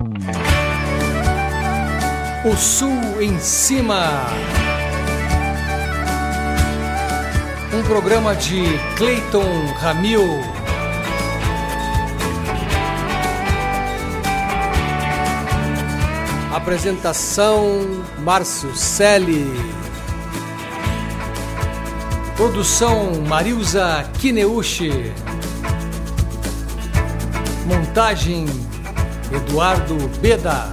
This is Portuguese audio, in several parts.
O Sul em Cima. Um programa de Cleiton Ramil. Apresentação Márcio Selle. Produção Marilza Kineuchi. Montagem Eduardo Beda.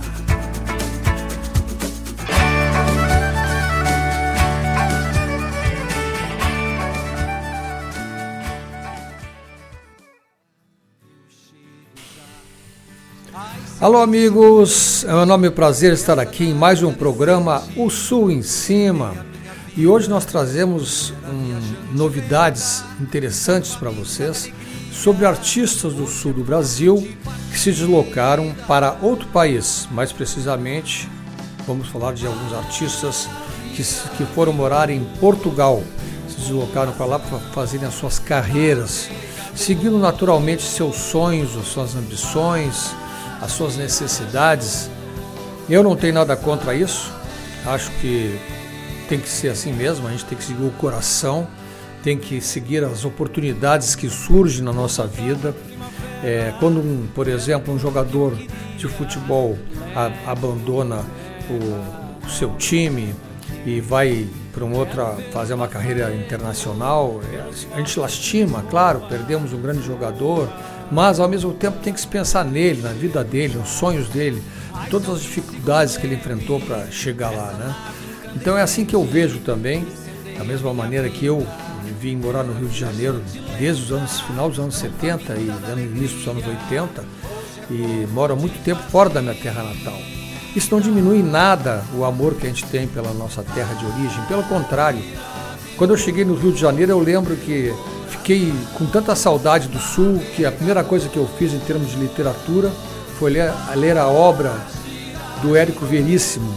Alô amigos, é um enorme prazer estar aqui em mais um programa O Sul em Cima. E hoje nós trazemos novidades interessantes para vocês sobre artistas do sul do Brasil que se deslocaram para outro país. Mais precisamente, vamos falar de alguns artistas que foram morar em Portugal, se deslocaram para lá para fazerem as suas carreiras, seguindo naturalmente seus sonhos, as suas ambições, as suas necessidades. Eu não tenho nada contra isso, acho que tem que ser assim mesmo, a gente tem que seguir o coração, tem que seguir as oportunidades que surgem na nossa vida. Quando, por exemplo, um jogador de futebol abandona o seu time e vai para fazer uma carreira internacional, a gente lastima, claro, perdemos um grande jogador, mas ao mesmo tempo tem que se pensar nele, na vida dele, nos sonhos dele, todas as dificuldades que ele enfrentou para chegar lá, né? Então é assim que eu vejo também, da mesma maneira que eu vim morar no Rio de Janeiro desde final dos anos 70 e no início dos anos 80, e moro há muito tempo fora da minha terra natal. Isso não diminui em nada o amor que a gente tem pela nossa terra de origem, pelo contrário. Quando eu cheguei no Rio de Janeiro, eu lembro que fiquei com tanta saudade do Sul que a primeira coisa que eu fiz em termos de literatura foi ler a obra do Érico Veríssimo,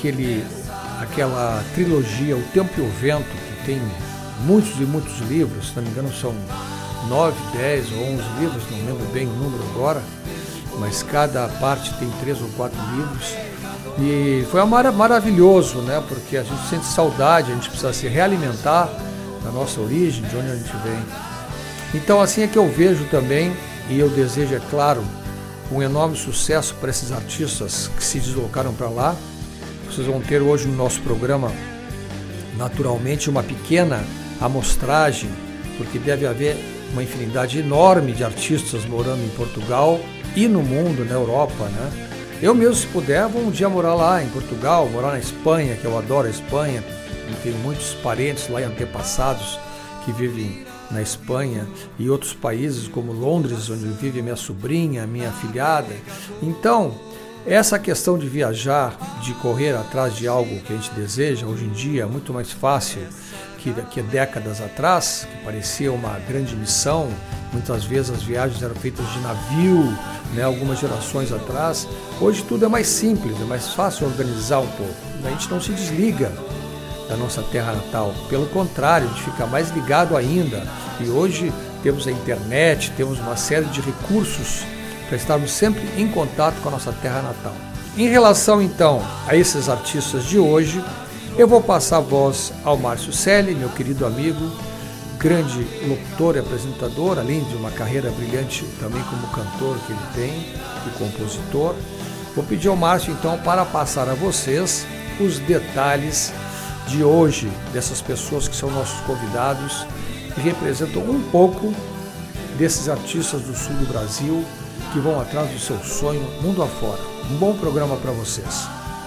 aquela trilogia O Tempo e o Vento, que tem muitos e muitos livros, se não me engano são 9, 10 ou 11 livros, não lembro bem o número agora, mas cada parte tem 3 ou 4 livros. E foi maravilhoso, né? Porque a gente sente saudade, a gente precisa se realimentar da nossa origem, de onde a gente vem. Então assim é que eu vejo também, e eu desejo, é claro, um enorme sucesso para esses artistas que se deslocaram para lá. Vocês vão ter hoje no nosso programa, naturalmente, uma pequena amostragem, porque deve haver uma infinidade enorme de artistas morando em Portugal e no mundo, na Europa, né? Eu mesmo, se puder, vou um dia morar lá em Portugal, morar na Espanha, que eu adoro a Espanha, e tenho muitos parentes lá e antepassados que vivem na Espanha e outros países como Londres, onde vive minha sobrinha, minha afilhada. Então, essa questão de viajar, de correr atrás de algo que a gente deseja, hoje em dia é muito mais fácil que décadas atrás, que parecia uma grande missão. Muitas vezes as viagens eram feitas de navio, né, algumas gerações atrás. Hoje tudo é mais simples, é mais fácil organizar um pouco. A gente não se desliga da nossa terra natal, pelo contrário, a gente fica mais ligado ainda. E hoje temos a internet, temos uma série de recursos para estarmos sempre em contato com a nossa terra natal. Em relação então a esses artistas de hoje, eu vou passar a voz ao Márcio Selle, meu querido amigo, grande locutor e apresentador, além de uma carreira brilhante também como cantor que ele tem e compositor. Vou pedir ao Márcio então para passar a vocês os detalhes de hoje, dessas pessoas que são nossos convidados e representam um pouco desses artistas do sul do Brasil que vão atrás do seu sonho mundo afora. Um bom programa para vocês.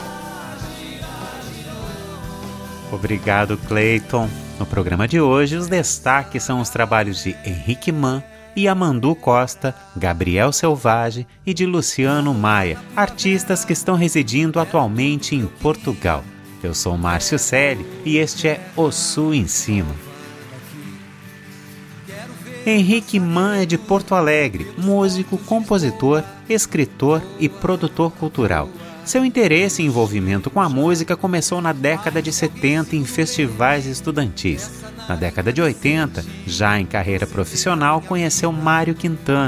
Obrigado, Cleiton. No programa de hoje, os destaques são os trabalhos de Henrique Mann, Yamandu Costa, Gabriel Selvagem e de Luciano Maia, artistas que estão residindo atualmente em Portugal. Eu sou Márcio Selle e este é O Sul em Cima. Henrique Mann é de Porto Alegre, músico, compositor, escritor e produtor cultural. Seu interesse e envolvimento com a música começou na década de 70 em festivais estudantis. Na década de 80, já em carreira profissional, conheceu Mário Quintana,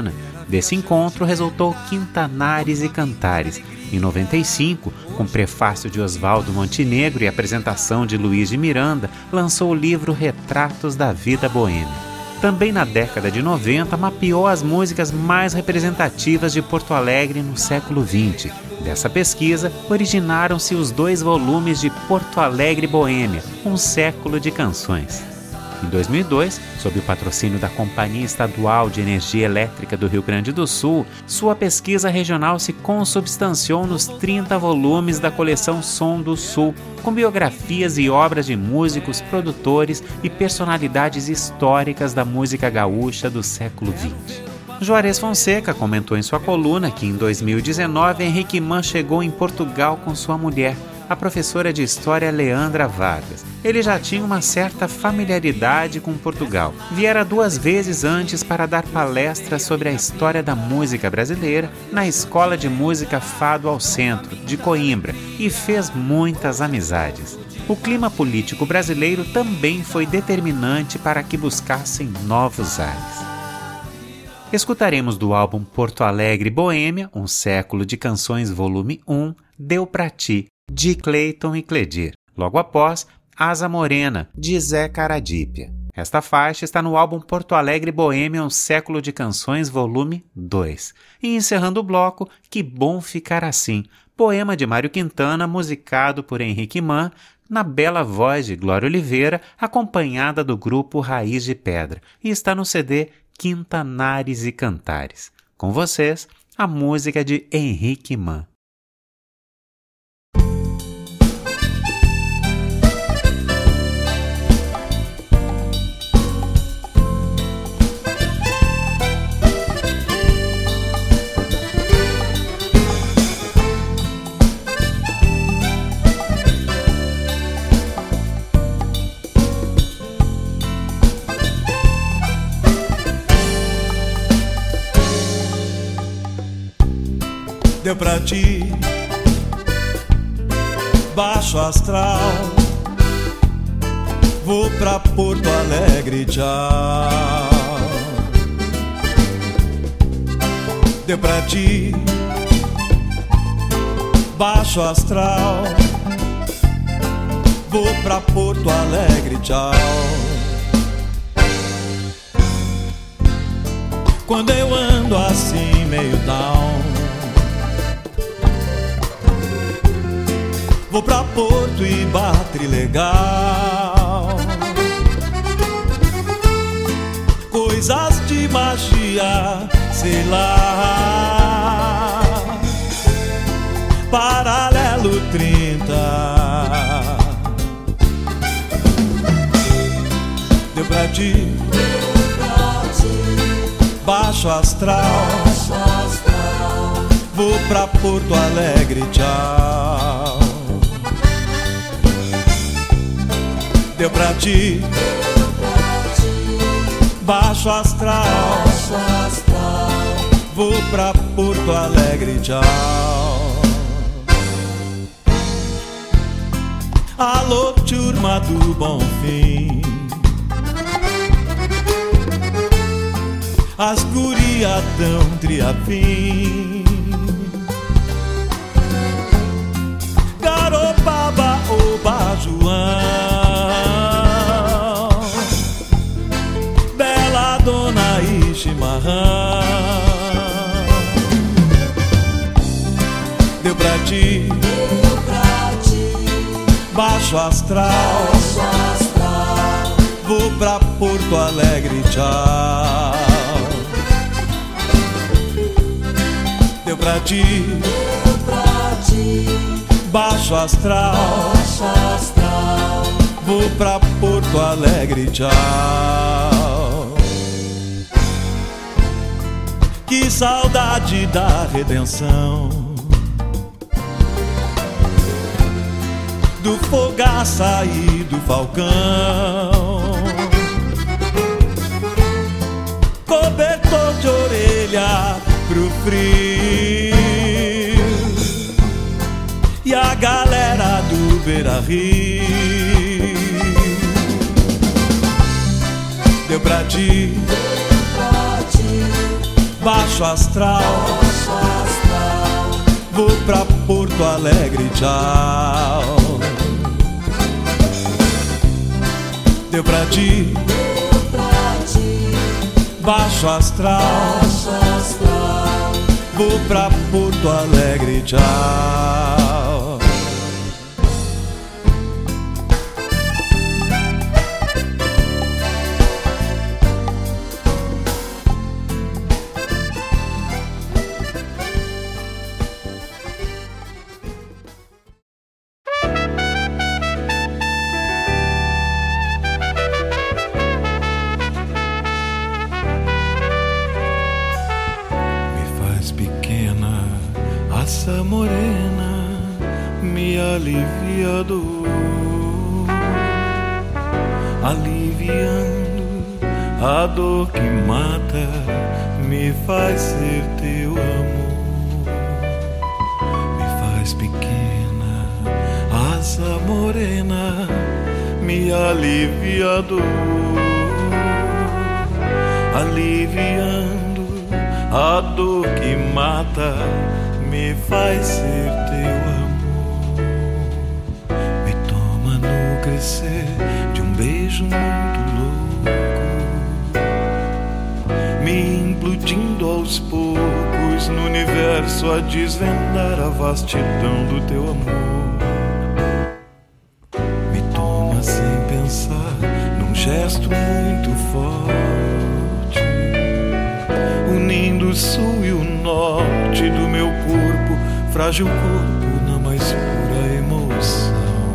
Desse encontro resultou Quintanares e Cantares. Em 95, com prefácio de Oswaldo Montenegro e apresentação de Luiz de Miranda, lançou o livro Retratos da Vida Boêmia. Também na década de 90, mapeou as músicas mais representativas de Porto Alegre no século XX. Dessa pesquisa, originaram-se os 2 volumes de Porto Alegre Boêmia, um século de canções. Em 2002, sob o patrocínio da Companhia Estadual de Energia Elétrica do Rio Grande do Sul, sua pesquisa regional se consubstanciou nos 30 volumes da coleção Som do Sul, com biografias e obras de músicos, produtores e personalidades históricas da música gaúcha do século XX. Juarez Fonseca comentou em sua coluna que em 2019 Henrique Mann chegou em Portugal com sua mulher, a professora de História Leandra Vargas. Ele já tinha uma certa familiaridade com Portugal. Viera 2 vezes antes para dar palestras sobre a história da música brasileira na Escola de Música Fado ao Centro, de Coimbra, e fez muitas amizades. O clima político brasileiro também foi determinante para que buscassem novos ares. Escutaremos do álbum Porto Alegre Boêmia, um século de canções, volume 1, Deu Pra Ti, de Cleiton e Cledir. Logo após, Asa Morena, de Zé Caradípia. Esta faixa está no álbum Porto Alegre Boêmia, um século de canções, volume 2. E encerrando o bloco, Que Bom Ficar Assim, poema de Mário Quintana, musicado por Henrique Mann, na bela voz de Glória Oliveira, acompanhada do grupo Raiz de Pedra, e está no CD Quintanares e Cantares. Com vocês, a música de Henrique Mann. Deu pra ti, baixo astral, vou pra Porto Alegre, tchau. Deu pra ti, baixo astral, vou pra Porto Alegre, tchau. Quando eu ando assim meio down, vou pra Porto e Batre legal. Coisas de magia, sei lá. Paralelo 30. Deu pra ti, baixo astral, vou pra Porto Alegre, tchau. Deu pra ti, baixo astral, vou pra Porto Alegre, tchau. Alô, turma do Bonfim, as guria tão triafim. Garopaba, Oba, João, Bela Dona e Chimarrão. Deu pra ti, baixo astral, vou pra Porto Alegre, tchau. Deu pra ti, baixo astral, vou pra Porto Alegre, tchau. Que saudade da redenção, do Fogaça e do Falcão, cobertor de orelha pro frio, e a galera do Beira-Rio. Deu pra ti, baixo baixo astral. Vou pra Porto Alegre, tchau. Deu pra ti, baixo astral. Vou pra Porto Alegre, tchau. Essa morena me alivia a dor, aliviando a dor que mata, me faz ser teu amor. Me faz pequena, asa morena me alivia a dor, aliviando a dor que mata, me faz ser teu amor. Me toma no crescer de um beijo muito louco, me implodindo aos poucos no universo a desvendar a vastidão do teu amor. Me toma sem pensar num gesto muito forte, unindo o sul e o norte do meu corpo, frágil corpo na mais pura emoção.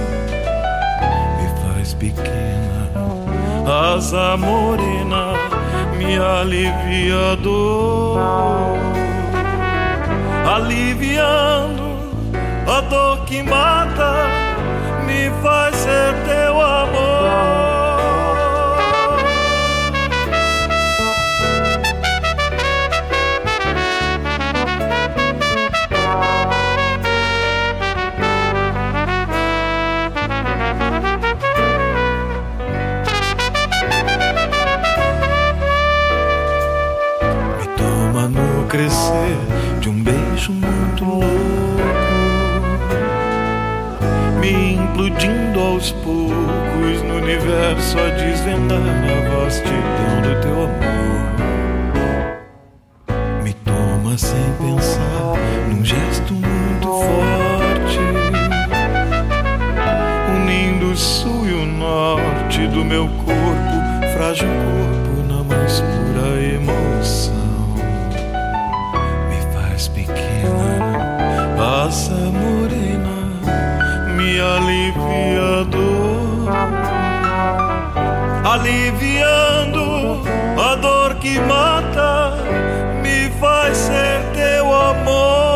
Me faz pequena, asa morena me alivia a dor, aliviando a dor que mata, me faz ser teu amor. Crescer de um beijo muito louco, me implodindo aos poucos no universo a desvendar a vastidão do teu amor. Me toma sem pensar num gesto muito forte, unindo o sul e o norte do meu corpo, frágil corpo na mais pura emoção. Asa morena me alivia a dor, aliviando a dor que mata, me faz ser teu amor.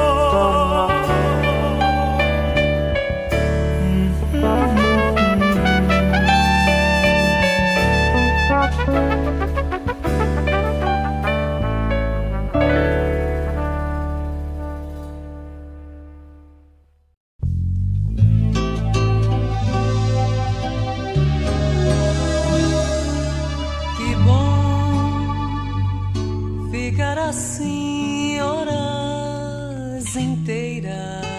Assim horas inteiras,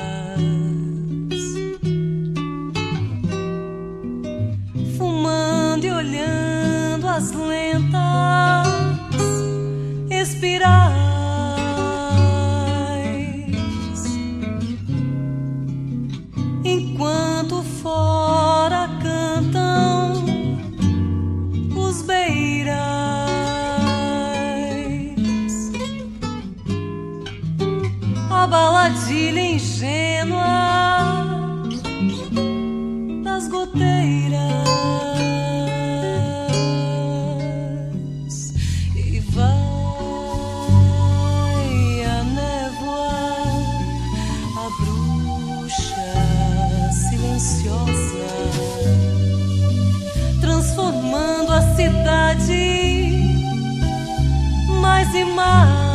fumando e olhando as lentas espirais, enquanto fora cantam os beirais. A baladilha ingênua das goteiras, e vai a névoa, a bruxa silenciosa, transformando a cidade mais e mais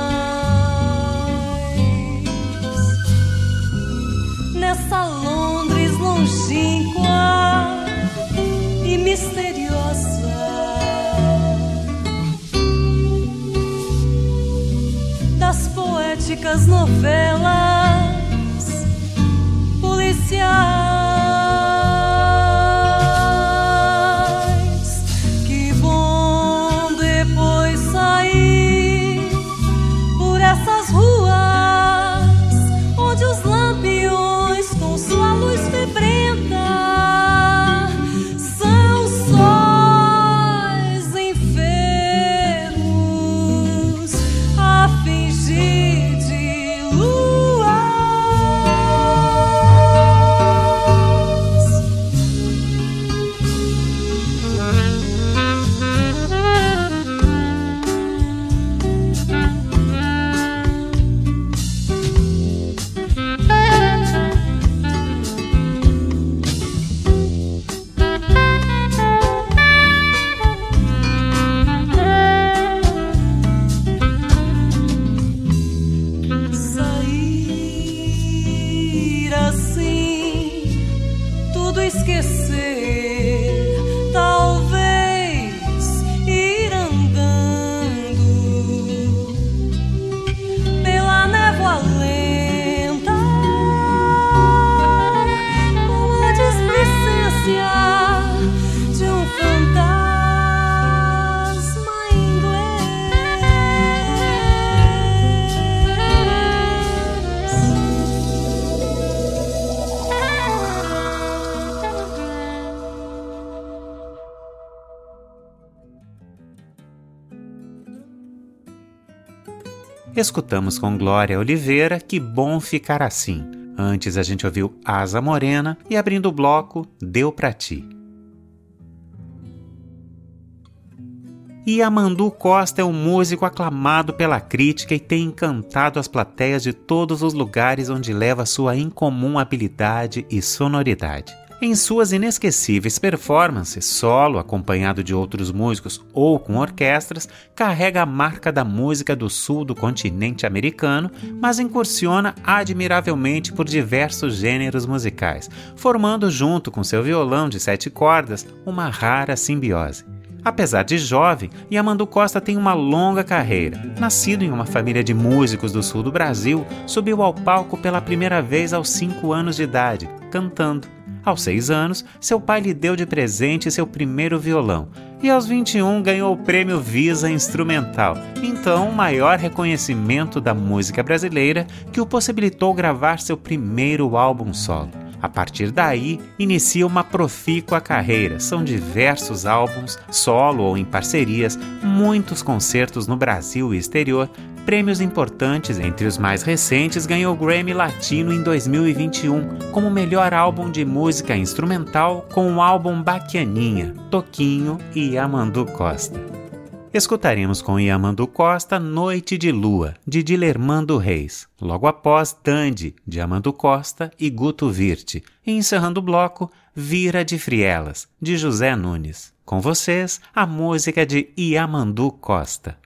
nessa Londres longínqua e misteriosa. das novelas policiais. Que bom depois sair por essas ruas onde os lampiões com sua luz febrenta são sóis enfermos a fingir de luas. Sair assim, tudo esquecer, talvez ir andando pela névoa lenta, com a displicência de um fantasma Escutamos com Glória Oliveira Que Bom Ficar Assim. Antes a gente ouviu Asa Morena e abrindo o bloco Deu Pra Ti. Yamandu Costa é um músico aclamado pela crítica e tem encantado as plateias de todos os lugares onde leva sua incomum habilidade e sonoridade. Em suas inesquecíveis performances, solo, acompanhado de outros músicos ou com orquestras, carrega a marca da música do sul do continente americano, mas incursiona admiravelmente por diversos gêneros musicais, formando junto com seu violão de 7 cordas uma rara simbiose. Apesar de jovem, Yamandu Costa tem uma longa carreira. Nascido em uma família de músicos do sul do Brasil, subiu ao palco pela primeira vez aos 5 anos de idade, cantando. Aos 6 anos, seu pai lhe deu de presente seu primeiro violão, e aos 21 ganhou o prêmio Visa Instrumental, então o maior reconhecimento da música brasileira que o possibilitou gravar seu primeiro álbum solo. A partir daí, inicia uma profícua carreira. São diversos álbuns, solo ou em parcerias, muitos concertos no Brasil e exterior, prêmios importantes. Entre os mais recentes, ganhou o Grammy Latino em 2021 como melhor álbum de música instrumental com o álbum Baquianinha, Toquinho e Yamandu Costa. Escutaremos com Yamandu Costa Noite de Lua, de Dilermando Reis, logo após Dandy, de Yamandu Costa e Guto Virte, e encerrando o bloco Vira de Frielas, de José Nunes. Com vocês, a música de Yamandu Costa.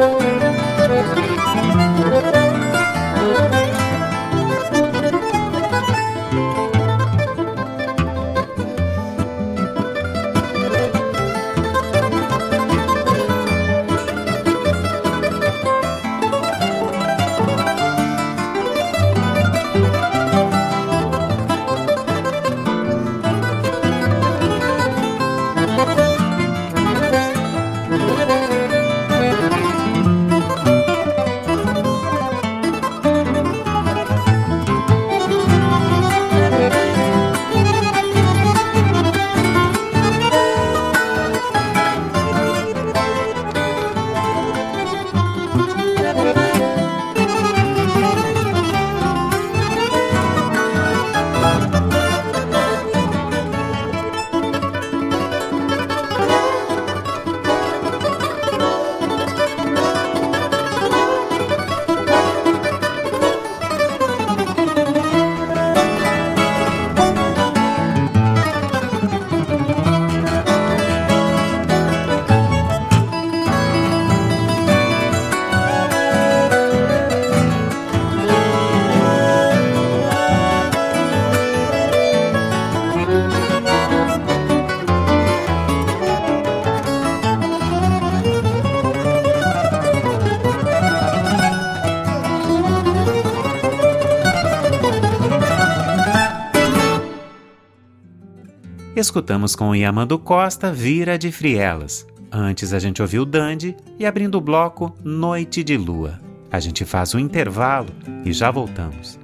Escutamos com Yamandu Costa, Vira de Frielas. Antes a gente ouviu Dandy e abrindo o bloco, Noite de Lua. A gente faz um intervalo e já voltamos.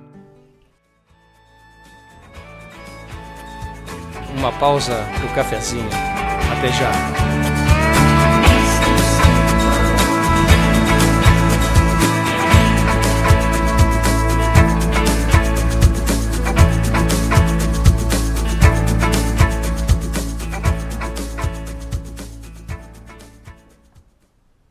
Uma pausa pro cafezinho. Até já.